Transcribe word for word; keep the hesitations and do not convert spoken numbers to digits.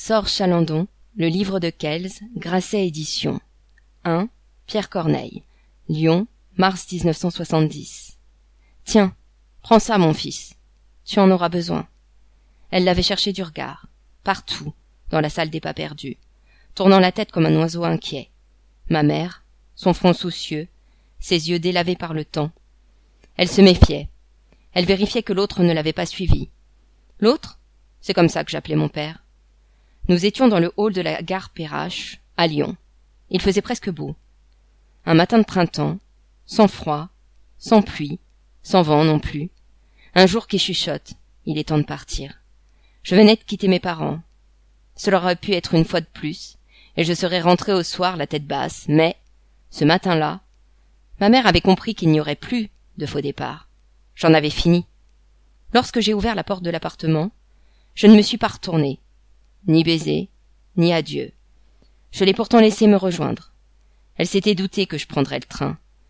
Sort Chalandon, le livre de Kelz, Grasset Éditions. un. Pierre Corneille. Lyon, mars mille neuf cent soixante-dix. Tiens, prends ça, mon fils. Tu en auras besoin. Elle l'avait cherché du regard, partout, dans la salle des pas perdus, tournant la tête comme un oiseau inquiet. Ma mère, son front soucieux, ses yeux délavés par le temps. Elle se méfiait. Elle vérifiait que l'autre ne l'avait pas suivie. L'autre, c'est comme ça que j'appelais mon père. Nous étions dans le hall de la gare Perrache, à Lyon. Il faisait presque beau. Un matin de printemps, sans froid, sans pluie, sans vent non plus. Un jour qui chuchote, il est temps de partir. Je venais de quitter mes parents. Cela aurait pu être une fois de plus, et je serais rentré au soir la tête basse, mais, ce matin-là, ma mère avait compris qu'il n'y aurait plus de faux départ. J'en avais fini. Lorsque j'ai ouvert la porte de l'appartement, je ne me suis pas retournée. Ni baiser, ni adieu. Je l'ai pourtant laissée me rejoindre. Elle s'était doutée que je prendrais le train.